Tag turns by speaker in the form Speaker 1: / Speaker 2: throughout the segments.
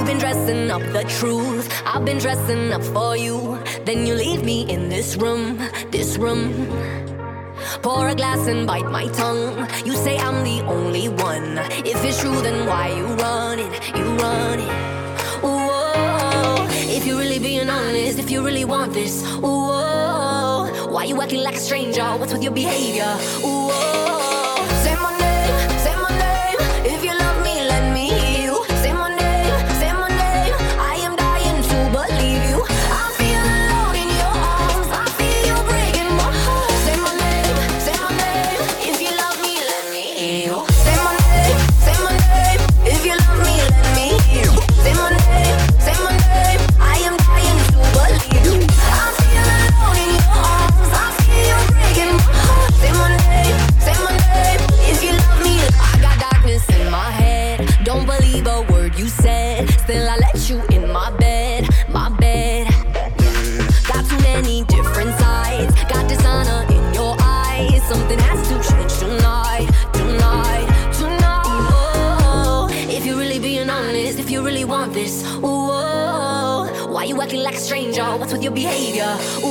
Speaker 1: You've been dressing up the truth, I've been dressing up for you. Then you leave me in this room, this room. Pour a glass and bite my tongue. You say I'm the only one. If it's true, then why you running, you running? Whoa. If you're really being honest, if you really want this, whoa. Why you acting like a stranger? What's with your behavior? Whoa. Say my name, say my name. If you love me, let me hear you. Say my name, say my name. I am dying to believe you. I feel alone in your arms. I feel you breaking my heart. Say my name, say my name. If you love me, let me hear you. Say my name, say my name. If you love me, let me hear you. Say my name, say my name. I am dying to believe you. I feel alone in your arms. I feel you breaking my heart. Say my name, say my name. If you love me, I got darkness in my head. Don't believe a word you said. Still I let you in my bed, my bed. Got too many different sides. Got dishonor in your eyes. Something has to change tonight, tonight, tonight. Oh, if you're really being honest, if you really want this, whoa. Why you acting like a stranger? What's with your behavior?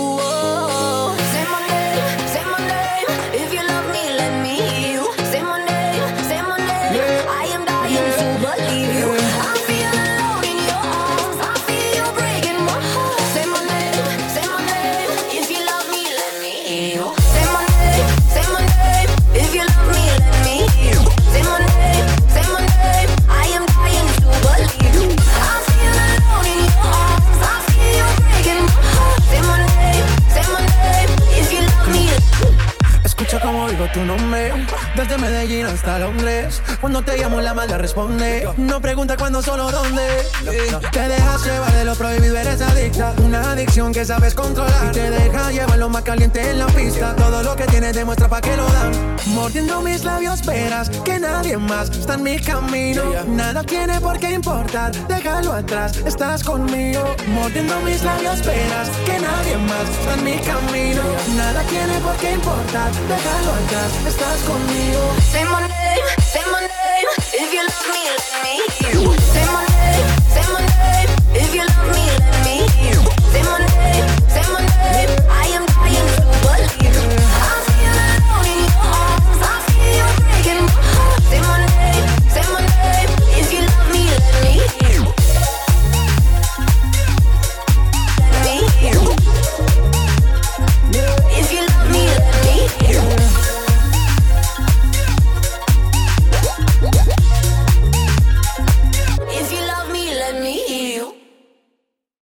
Speaker 1: Whoa. Say my name, say my name. If you love me, let me hear you. Say my name, say my name. I am dying to believe you. I feel alone in your arms. I feel you breaking my heart. Say my name, say my name. If you love me, let me hear you. Say my name, say my name. If you love me, let me hear you. Say my name, say my name. I am dying to believe you. I feel alone in your arms. I feel you breaking my heart. Say my name, say my name. If you love me.
Speaker 2: Escucha como digo tu nombre, desde Medellín hasta Londres. Cuando te llamo la madre responde. No pregunta cuándo, solo dónde. Te dejas llevar de lo prohibido, eres adicta. Una adicción que sabes controlar. Y te deja llevar lo más caliente en la pista. Todo lo que tienes demuestra pa' que lo dan. Mordiendo mis labios verás que nadie más está en mi camino. Nada tiene por qué importar, déjalo atrás, estás conmigo. Mordiendo mis labios verás que nadie más está en mi camino. Nada tiene por qué importar, déjalo atrás, estás conmigo.
Speaker 1: Say my name, if you love me, let me hear you.